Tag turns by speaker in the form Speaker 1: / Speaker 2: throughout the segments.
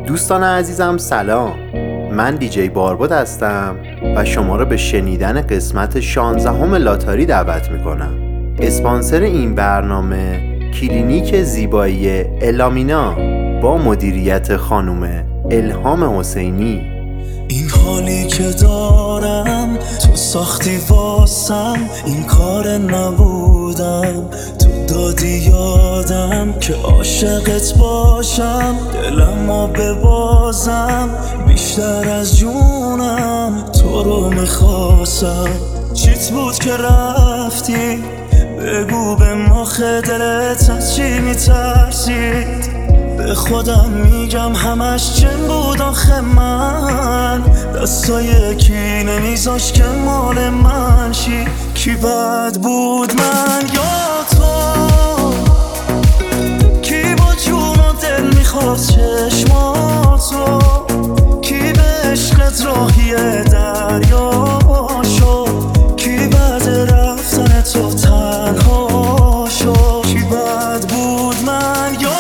Speaker 1: دوستان عزیزم سلام، من دیجی باربد هستم و شما را به شنیدن قسمت 16 لاتاری دعوت میکنم. اسپانسر این برنامه کلینیک زیبایی الامینا با مدیریت خانم الهام حسینی.
Speaker 2: این حالی که دارم تو ساختی واسم، این کار نبودم تو دادی یادم که عاشقت باشم، دلمو ببازم بیشتر از جونم، تو رو میخواستم. چیت بود که رفتی؟ بگو به مخ دلت از چی میترسید؟ به خودم میگم همش چن بود آخه من، دستای کی نمیذاش که مال من شی. کی بد بود من یا تو؟ کی با جون و دل میخواست چشماتو؟ کی به عشقت راهی دریا شد؟ کی بعد رفتن تو تنها شد؟ کی بد بود من یا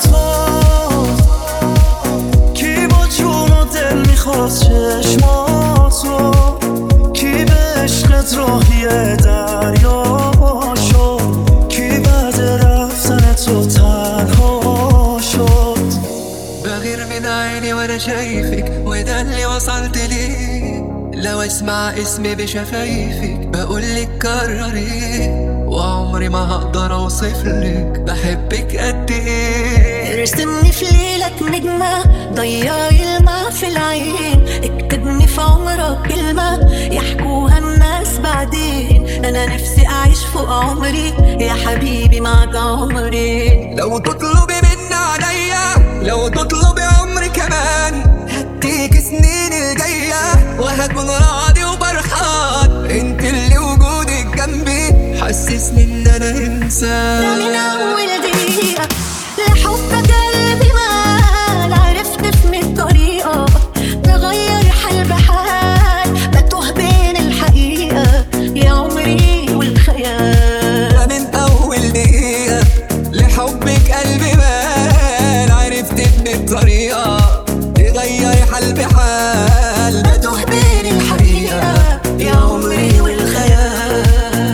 Speaker 2: چشماتو؟ کی به عشقت راهی دریا شد؟ کی بعد رفتن تو تنها شد؟
Speaker 3: بغير من عيني وانا شايفك، وده اللي وصلت ليه. لو اسمع اسمي بشفايفك بقولك كرري، وعمري ما هقدر اوصفلك بحبك قد ايه.
Speaker 4: ارسمني في ليلك نجمة، ضيعي الماء في العين، اكتبني في عمرك كلمة يحكوها الناس بعدين. انا نفسي اعيش فوق عمري يا حبيبي معك عمري.
Speaker 3: لو تطلبي مني عليا، لو تطلبي عمري كمان، هديك سنين الجاية وهكون راضي وبرحان. انت اللي وجودك جنبي حسسني ان انا انسان.
Speaker 4: من اول دقيقة لحبك قلبي مال، عرفت في 100 طريقة تغير حال بحال، بتوه بين الحقيقة يا عمري والخيال.
Speaker 3: من اول دقيقة لحبك قلبي مال، عرفت في 100 طريقة تغير حال بحال،
Speaker 4: بتوه بين الحقيقة يا عمري والخيال.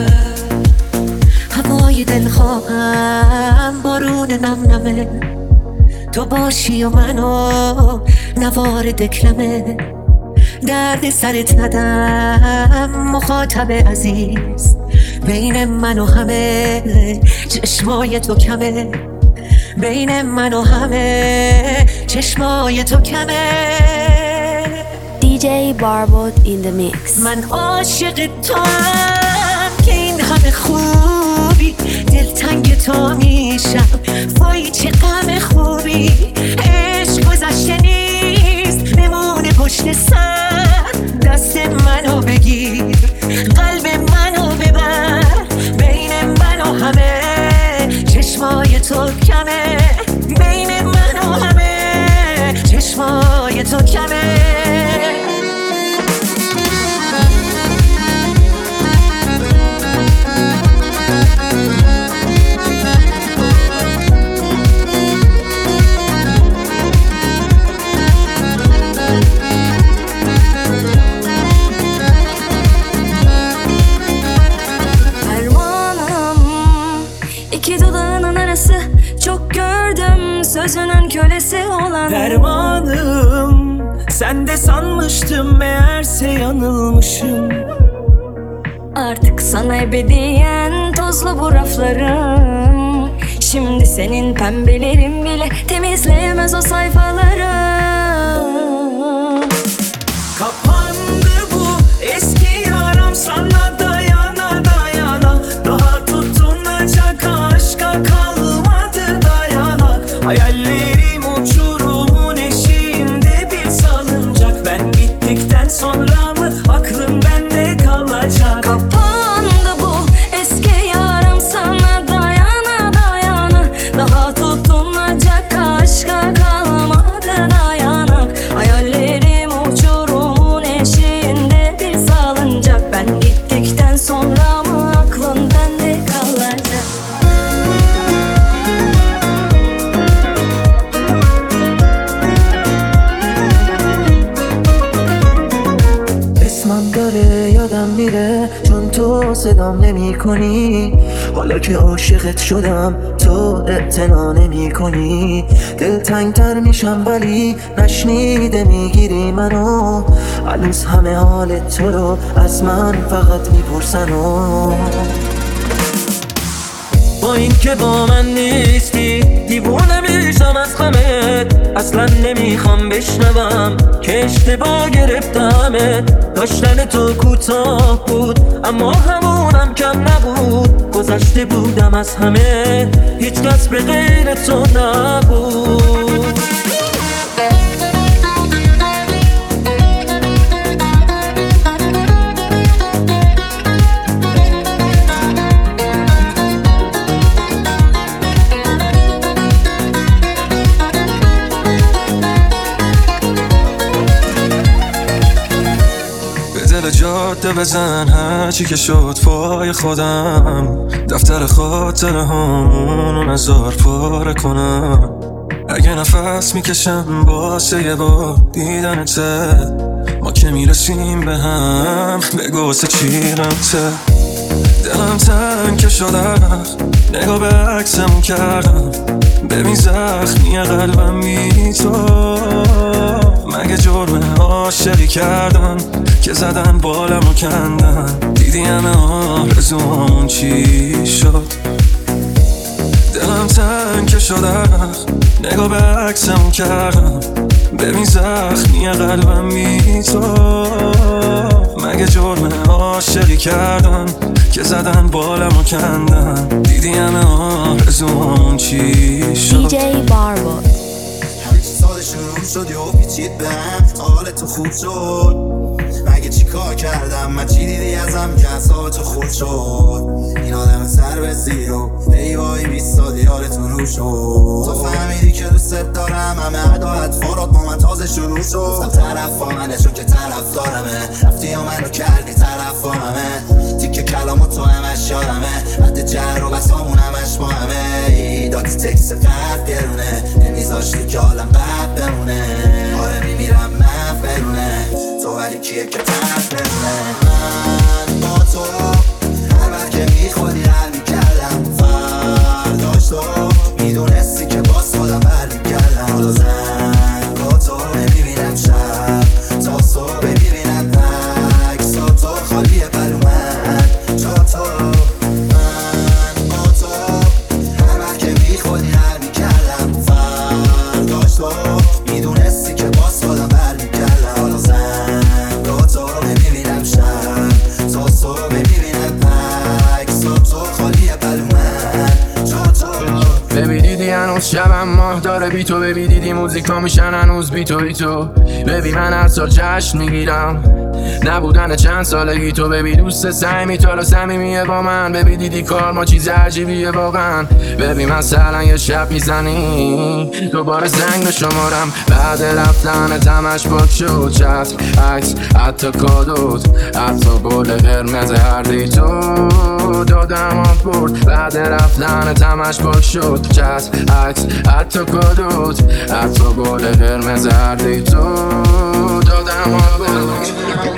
Speaker 4: هوای دلخواهم بارون نم نمه، تو باشی و منو نوار دکلمه. درد سرت ندم مخاطب عزیز، بین من و همه چشمای تو کمه. بین من و همه چشمای تو کمه.
Speaker 5: DJ Barbod in the mix.
Speaker 4: من عاشق توام که این همه خوبی، دلتنگ تو میشم وای چه غم خوبی. عشق گذشته نیست بمونه پشت سر، دست منو بگیر قلب منو ببر. بین من و همه چشمای تو کمه، بین من و همه چشمای تو کمه. Sözünün kölesi olan
Speaker 2: dermanım, sen de sanmıştım meğerse yanılmışım.
Speaker 4: Artık sana ebediyen tozlu bu raflarım. Şimdi senin pembelerin bile temizleyemez o sayfaları.
Speaker 2: Kapandı bu eski yaram, sana dayana dayana, daha tutunacak aşka kalmadı dayanak. Hayallerim uçurumun eşiğinde bir salıncak, ben gittikten sonra mı aklım bende kalacak?
Speaker 4: Kapandı bu eski yaram, sana dayana dayana, daha tutunacak aşka kalmadı.
Speaker 6: صدام نمی کنی. حالا که عاشقت شدم تو اعتنا نمی کنی. دلتنگتر میشم ولی نشنیده میگیری منو. هنوز همه حال تو رو از من فقط میپرسن با این که با من نیستی دیوونه میشم از غمت. اصلا نمیخوام بشنوم که اشتباه گرفتمت. داشتن تو کوتاه بود اما همونم کم نبود. گذشته بودم از همه هیچ کس به غیر تو نبود.
Speaker 7: جاده بزن هرچی که شد پای خودم. دفتر خاطره همونو نزار پاره کنم. اگه نفس میکشم واسه یه بار دیدنته. ما که میرسیم به هم بگو سه چیرمته. دلم تنگ شده نگاه به عکسم کردم. ببین زخمی قلبم بی تو. مگه جرم عاشقی کردن که زدن بالمو کندن. دیدی همه آرزومون چی شد. دلم تنگ شده نگاه به عکسم کردم. ببین زخمی قلبم بی تو. مگه جرم عاشقی کردن که زدن بالمو کندن. دیدی همه آرزومون چی شد.
Speaker 5: DJ Barbot.
Speaker 8: همه چی ساده شروع شد یا پیچید به هم. حال تو خوب شد مگه چی کار کردم من؟ چی دیدی ازم که اصاب تو خود شد؟ این آدم سر به زیر و ایوایی 20 سال یارتون رو شد. تو فهمیدی که دوست دارم همه عدالت فارات با من تازه شروع شد. گفتم طرف منه چون که طرف دارمه. رفتی و منو کردی طرف همه. تیکه کلامو تو همش یادمه. حد جر و بسامون همش با همه. دادی تکس قرد گرونه نمیذاشتی که حالم بد بمونه. آره میمیرم من برونه تو ولی کیه که طرف بمونه. من با تو هر وقت که میخوادی حل میکردم. فرداش تو میدونستی که باز خودم بر میکردم. حالا زنگ با تو نمیبینم شب تا صبح میبینم عکسا تو خالیه برو من جا تو. من با تو هر وقت که میخوادی حل میکردم. فرداش تو میدونستی که باز خودم بر میکردم. حالا زنگ با تو نمیبینم شب تا صبح میبینم عکسا تو خالیه برو من جا تو.
Speaker 9: ببی دیدی هنوز شبم ماه داره بی تو. ببی دیدی موزیکا میشن هنوز بی تو. ببی من هر سال جشن میگیرم نبودن چند سالگی تو. ببی دوست سعی تو صمیمیه با من. ببی دیدی کار ما چیز عجیبیه واقعا. ببی مثلا یه شب میزنی دوباره زنگ به شمارم. بعد رفتن تمش پاک شد چت عکس حتی کادوت حتی گل قرمز هر دی تو دادم آف برد. بعد رفتن تمش پاک شد چت عکس حتی کادوت حتی گل قرمز هر دی تو دادم آف برد.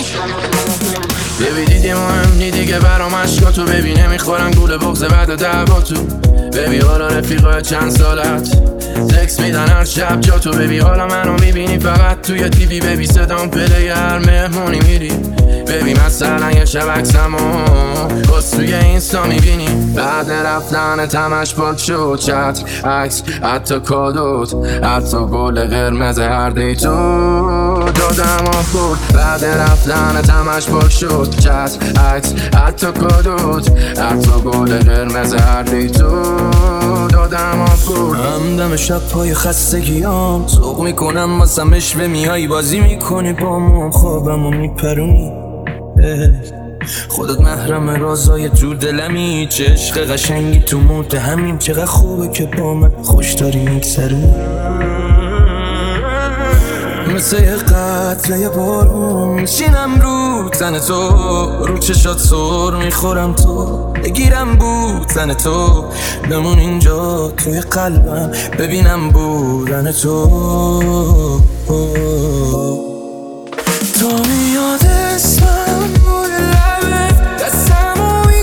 Speaker 9: ببی دیدی مهم دیگه برام عشقا تو. ببی نمیخورم گول بغض بعد دعوا تو. ببی حالا رفیقای چند سالت تکس میدن هر شب جا تو. ببی حالا منو میبینی فقط توی تیوی. ببی صدام پله هر مهمونی میری. ببی مثلا یه شب عکسمو باز توی اینستا میبینی. بعد رفتن تمش پاک شد چت عکس حتی کادوت حتی گل قرمز هر دی تو دادم آف برد. بعد رفتن تمش پاک شد چت عکس حتی کادوت حتی گل قرمز هر دی تو دادم آف برد.
Speaker 3: همدم شب پای خستگیام سوق میکنم واسه مشوه میای بازی میکنی با موام خوابمو میپرونی. خودت محرم رازای تو دلمی. چه عشق قشنگی تو موت همین. چقدر خوبه که با من خوش داری میگذرونی. مثل یه قطره یه بارون میشینم رو تن تو. رو چشات سر میخورم تو. بگیرم بودن تو بمون اینجا توی قلبم. ببینم بودن تو. تو میاد اسمم روی لبت دستمو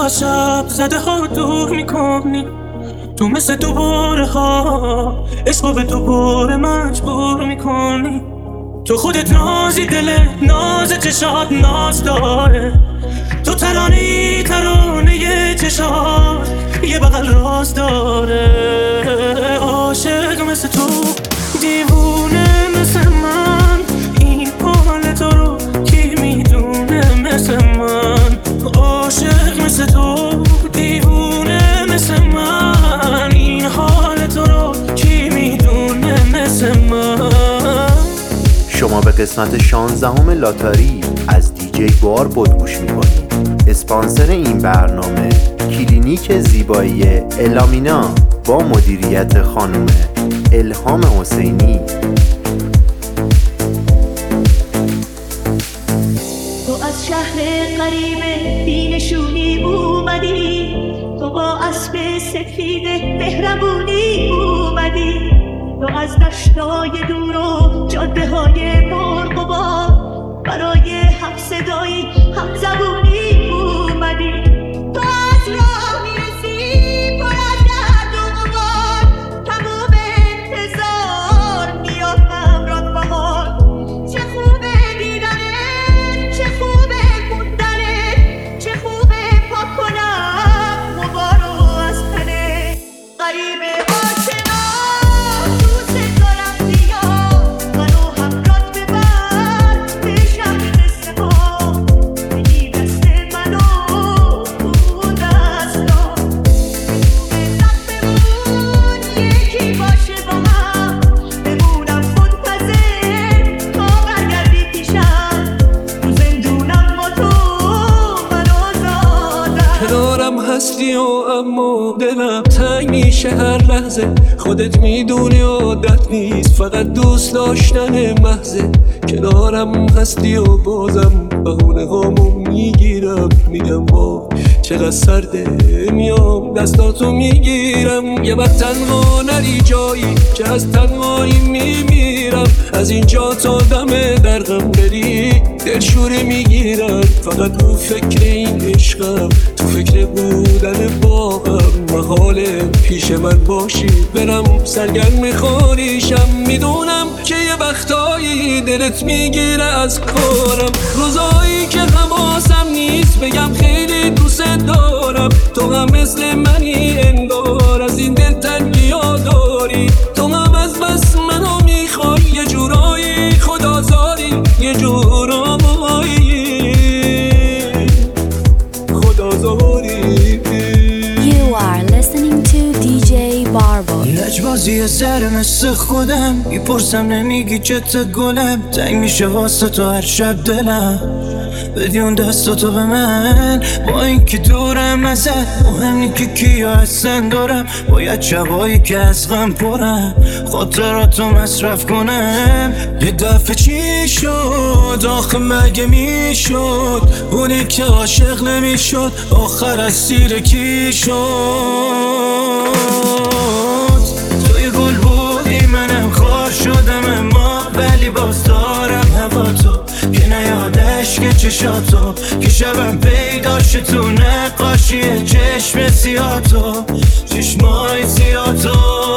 Speaker 10: از شب زده ها دور میکنی، تو مثل دوباره ها عشقو به دوباره مجبور میکنی. تو خودت نازی، دل ناز چشات ناز داره، تو ترانه چشات یه بغل راز داره. عاشق مثل تو، دیوونه مثل من، این حال تو رو کی میدونه مثل من. عاشق مثل تو، دیوونه مثل من، این حال تو رو کی میدونه مثل من.
Speaker 1: شما به قسمت 16 لاتاری از دیجی باربود گوش میکنید. اسپانسر این برنامه کلینیک زیبایی الامینا با مدیریت خانم الهام حسینی.
Speaker 4: تو از شهر غریب بینشونی اومدی، تو با اسب سفید مهربونی اومدی، تو از دشتای دور و جاده های پرغبار برای هم صدایی هم زبونی اومدی. تو از راه میرسی پر از درد و غبار، تموم انتظار میاد همراه بهار. چه خوبه دیدنت، چه خوبه موندنت، چه خوبه پاک کنم غبارو از تنت. غریبه آشنا دوست دارم زیاد، منو همراهت ببر به شهر قصه ها. بگی دست منو تو دستا، لب بمون یکی باشه با هم، بمونم منتظر تا برگردی پیشم. تو زندونم با تو من آزادم.
Speaker 6: کنارم هستی و اما دلم تنگ میشه هر لحظه، خودت میدونی عادت نیست فقط دوست داشتن محضه. کنارم هستی و بازم بهونه هامو میگیرم، میگم وا چقدر سرده، میام دستاتو میگیرم. یه وقت تنها نری جایی که از تنهایی میمیرم، از اینجا تا دم در غم بری دلشوره میگیرم. فقط رو فکر این عشقم، تو فکر بودن باهم، محاله پیش من باشی برم سرگرم خاریشم. میدونم که یه وقتایی دلت میگیره از کارم، روزایی که حواسم نیست بگم خیلی دوست دارم. تو هم مثل منی انگار از این دل تنگی‌ها داری، تو هم از بس منو میخوای یه جورایی خدازاری، یه جورایی خدازاری.
Speaker 5: You are listening to DJ Barbot.
Speaker 2: لجبازی سر مثل خودم، میپرسم نمیگی چته گلم، تنگ میشه واسه تو هر شب دلم. بدی اون دستاتو به من، با اینکه دورم ازت مهم نی که کیا هستن دارم. باید شبایی که از غم پرم خاطراتو مصرف کنم. یه دفعه چی شد آخه مگه میشد، اونی که عاشق نمیشد آخر اسیر کی شد. توی گل بودی منم خار شدم، اما ولی باز دارم هوا تو که نیادش که چشاتو، که شبم پیداشه تو نقاشی چشم سیاتو، چشمای سیاتو.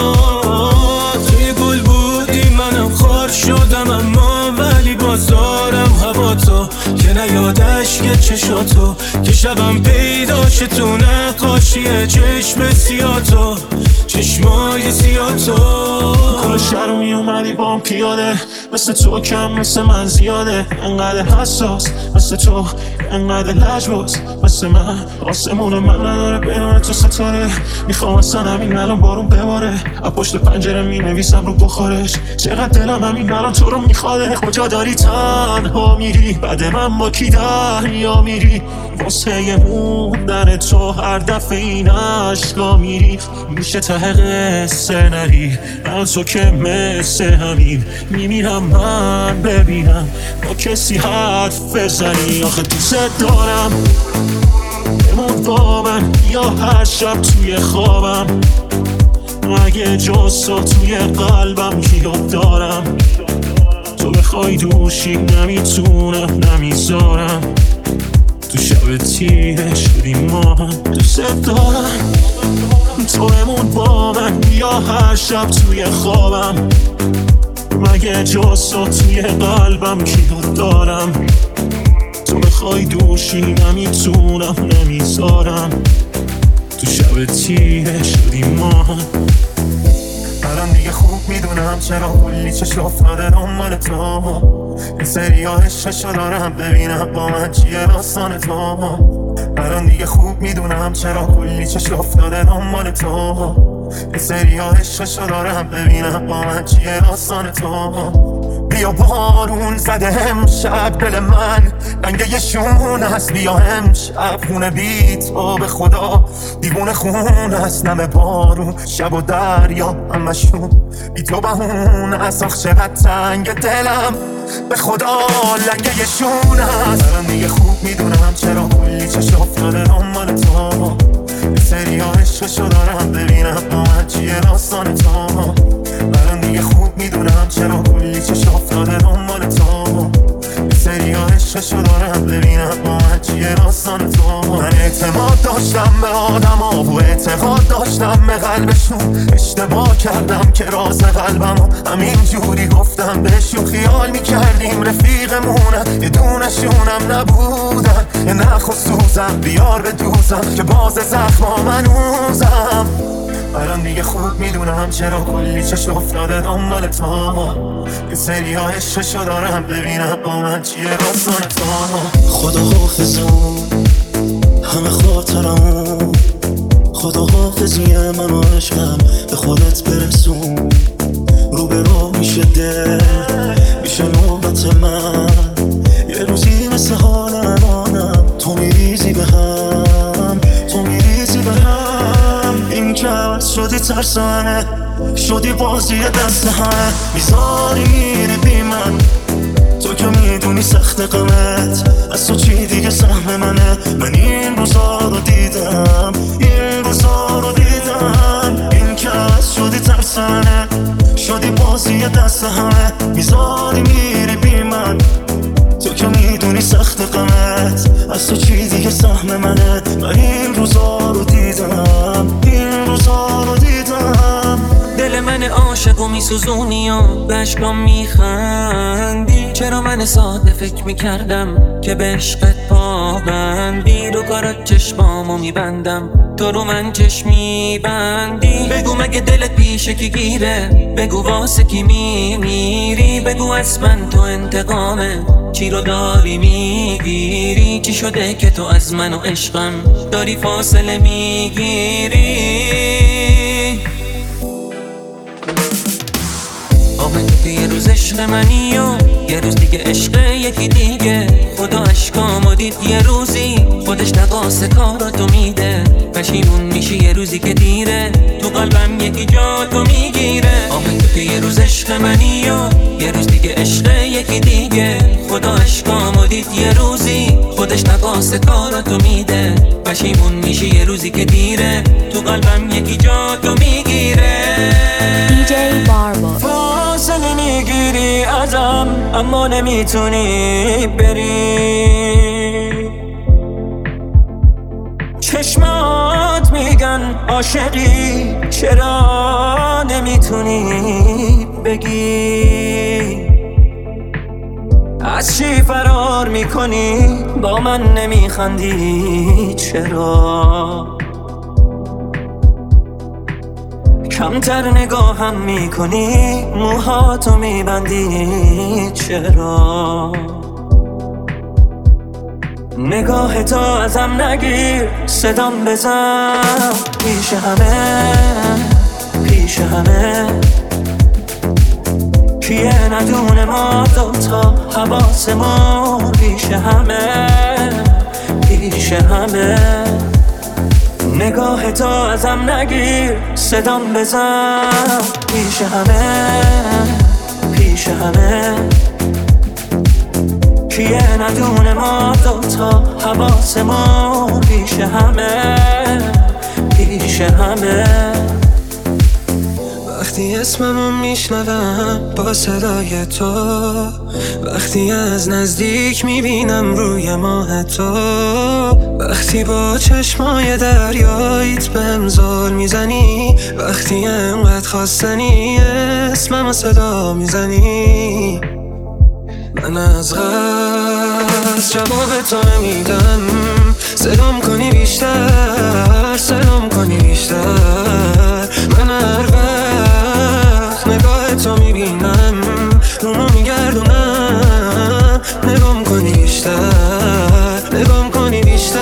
Speaker 2: توی گل بودی منم خار شدم، اما ولی باز دارم هوا تو که نیادش که چشاتو، که شبم پیداشه تو نقاشی چشم سیاتو، چشمای سیاتو.
Speaker 10: کل شهر رو میومدی با هم پیاده، مثل تو کم مثل من زیاده، انقدر حساس مثل تو، انقدر لجباز مثل من. آسمون من نداره بینونه تو ستاره، میخوام اصلا همین الان بارون بباره، از پشت پنجره مینویسم رو بخارش. چقدر دلم همین الان تو رو میخواده، کجا داری تنها میری، بعد من با کی دریا میری، واسه موندن تو هر دفعه این عشقا میری. میشه ته قصه نری من تو که مثل همین، میمیرم من ببینم با کسی حرف بزنی. آخه دوست دارم بمون با من یا هر شب توی خوابم، اگه جز تو توی قلبم کیو دارم. تو بخوای دوشی نمیتونم نمیذارم، تو شب تیره شدیم ما هم. دوست دارم تو بمون با من، بیا هر شب توی خوابم. مگه جز تو توی قلبم کیو دارم؟ تو بخوای دوشی نمیتونم نمیذارم. تو شب تیره شدیم ما هم.
Speaker 8: الان دیگه خوب میدونم چرا کلی چشم افتاده دنبال تو. این سری ها عشقشو دارم ببینم با من چیه داستان تو. الان دیگه خوب میدونم چرا کلی چشم افتاده دنبال تو. این سری ها عشقشو دارم ببینم با من چیه داستان تو. بیا بارون زده امشب دل من رنگ یه شون هست. بیا امشب خونه بی تو به خدا دیوونه خون هست. نم بارون شب و دریا همشون بی تو بهون هست. آخ چقدر تنگ دلم به خدا لنگ یه شون هست. الان دیگه خوب میدونم چرا کلی چشم افتاده دنبال تو. یه سری ها عشقشو دارم ببینم با من چیه داستان تو. الان دیگه خوب میدونم چرا کلی چشم افتاده دنبال تو. یه سری ها عشقشو دارم ببینم با من چیه داستان تو. من اعتماد داشتم به آدم ها و اعتقاد داشتم به قلبشون. اشتباه کردم که راز قلبم همین جوری گفتم بهشون. خیال میکردیم رفیقمونن یه دونشونم نبودن. یه نخ و سوزم بیار به دوزم که باز زخما منوزم. الان دیگه خوب میدونم چرا کلی چشم افتاده دنبال تو. یه سری ها عشقشو دارم ببینم با من چیه داستان تو.
Speaker 2: خدا حافظم همه خاطرمون. خدا حافظی من و عشقم به خودت برسون. رو به رو میشه دل میشه نوبت من. یه روزی مثل حال الانم تو میریزی به هم. تو میریزی به هم. این که عوض شدی ترسانه شدی بازی دست همه. میذاری میری بی من تو که میدونی سخت قمت از تو چی دیگه سهم منه. من این روزا رو دیدم این روزا رو دیدم. این که عوض شدی ترسانه شدی بازی دست همه. میذاری میری بی من تو که میدونی سخت قمت از تو چی دیگه سهم منه. من این روزا رو دیدم این روزا رو دیدم.
Speaker 6: دل من عاشق و میسوزونی و بشکام میخندی. چرا من ساده فکر میکردم که به عشقت پابندی. رو کارات چشمامو میبندم تو رو من چشم میبندی. بگو مگه دلت پیشه کی گیره؟ بگو واسه کی میمیری؟ بگو از من تو انتقامه چی رو داری میگیری؟ چی شده که تو از من و عشقم داری فاصله میگیری؟ آمد یه روز عشق منی و یه روز دیگه عشق یکی دیگه. خدا عشقامو دید یه روزی خودش نقاس کاراتو میده. پشیمون میشی یه روزی که دیره تو قلبم یکی جا تو میگیره. آمد که یه روز عشق منی و یه روز دیگه عشق یکی دیگه. خدا عشقامو دید یه روزی خودش نقاس کاراتو میده. پشیمون میشی یه روزی که دیره تو قلبم یکی جا تو میگیره.
Speaker 5: DJ Barbo.
Speaker 6: فاصله میگیری ازم اما نمیتونی بری. چشمات میگن عاشقی چرا نمیتونی بگی؟ از چی فرار میکنی با من نمیخندی چرا؟ کمتر نگاهم میکنی موهاتو میبندی چرا؟ نگاه تو ازم نگیر صدام بزن پیش همه پیش همه. کیه ندونه ما دوتا حواسمون پیش همه پیش همه. نگاه تو ازم نگیر صدام بزن پیش همه پیش همه. کیه ندونه ما دوتا حواسمون پیش همه پیش همه.
Speaker 3: وقتی اسممو میشنوم با صدای تو، وقتی از نزدیک میبینم روی ماه تو، وقتی با چشمای دریاییت بهم زل میزنی، وقتی انقدر خواستنی اسممو صدا میزنی، من از غصب جواب تو میدم. سلام کنی بیشتر، سلام کنی بیشتر، من هر وقت نگاه تو میبینم رومو میگردونم، نگام کنی بیشتر، نگام کنی بیشتر.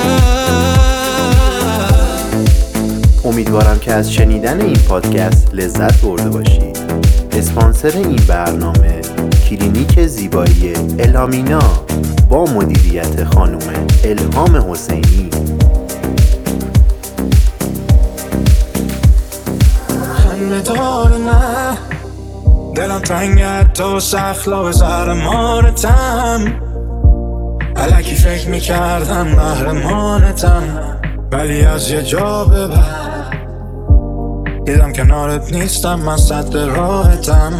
Speaker 1: امیدوارم که از شنیدن این پادکست لذت برده باشید. اسپانسر این برنامه کلینیک زیبایی الامینا با مدیریت خانم الهام حسینی.
Speaker 2: خنده‌دار نه دلم تنگه تو سخلا به زهرمارتم، الکی فکر میکردم محرمانتم، ولی از یه جا به بعد دیدم کنارت نیستم، من صد راحتم.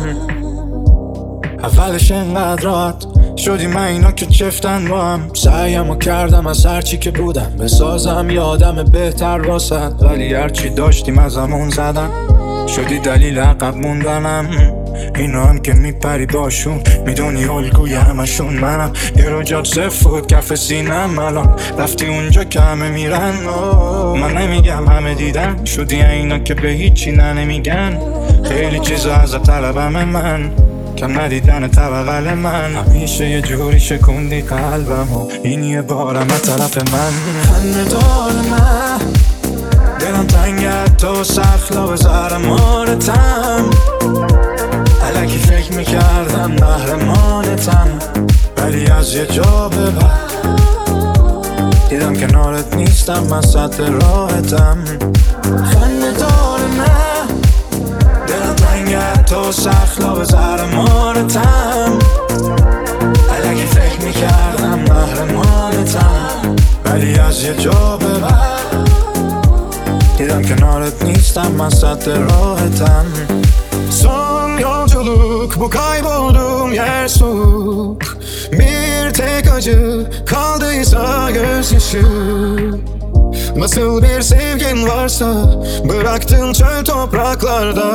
Speaker 2: اولش انقدر راحت شدی من اینا که چفتن با هم، سعیمو کردم از هرچی که بودم بسازم یادم بهتر واسد، ولی هرچی داشتیم از همون زدم، شدی دلیل عقب موندنم. اینا هم که میپری باشون میدونی الگوی همشون منم، یه رو جات زفت کف سینم، الان رفتی اونجا که همه میرن. من نمیگم همه دیدن، شدی اینا که به هیچی نمیگن، خیلی چیزا از طلبم من، کم ندیدن طبقل من، همیشه یه جوری شکوندی قلبم و این یه بارم از طرف من. خنده‌دار من دلم تنگه تو سخلا به زهرمارتم، الکی فکر میکردم محرمانتم، ولی از یه جا به بعد دیدم کنارت نیستم، من صد راحتم. خنده‌دار من دلم تنگه تو سخلا به زهرمارتم، الکی فکر میکردم محرمانتم، ولی از یه جا به بعد دیدم کنارت نیستم، ben rahatım. Son yolculuk bu kaybolduğum yer soğuk, bir tek acı kaldıysa gözyaşı. Nasıl bir sevgin varsa bıraktın çöl topraklarda.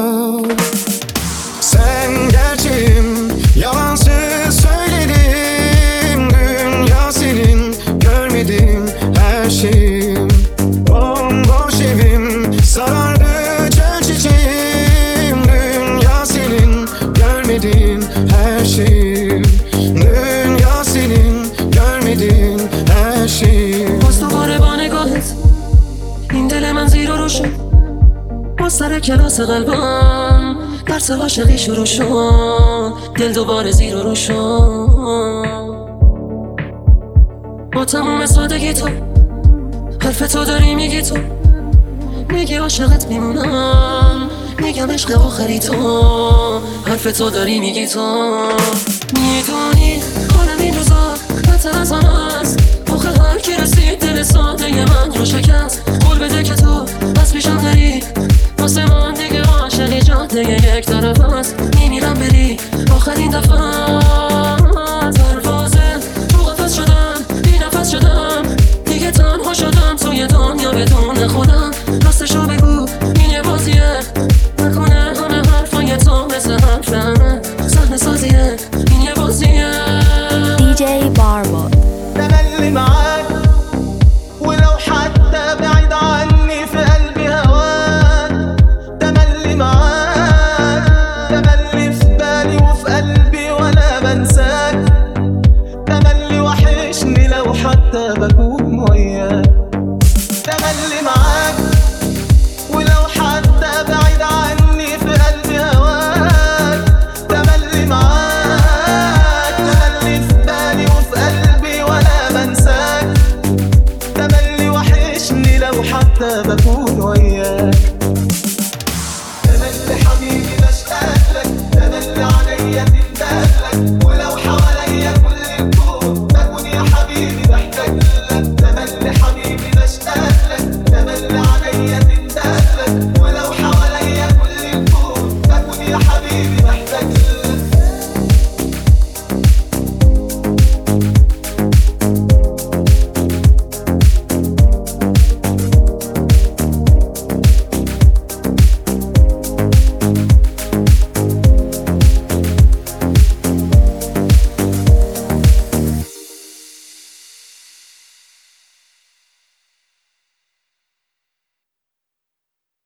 Speaker 2: Sen gerçeğim, yalansız söyledim. Dünya senin, görmedim her şeyim. Bomboş evim, sarardı çöl çiçeğim. Dünya senin, görmedin her şeyim. Dünya senin, görmedin her şeyim.
Speaker 6: باز دوباره با نگاهت این دل من زیر و رو شد، باز سر کلاس قلبم درس عاشقی شروع شد، دل دوباره زیر و رو شد. با تموم سادگی تو حرف تو داری میگی، تو میگی عاشقت میمونم، میگم عشق آخری تو، حرف تو داری میگی، تو میدونی حالم این روزا بدتر از آن است. آخه هر کی رسید دل ساده من رو شکست، قول بده که تو از پیشم داری، واسه من دیگه عاشقی جاده یک طرف است. میمیرم بری آخرین دفعه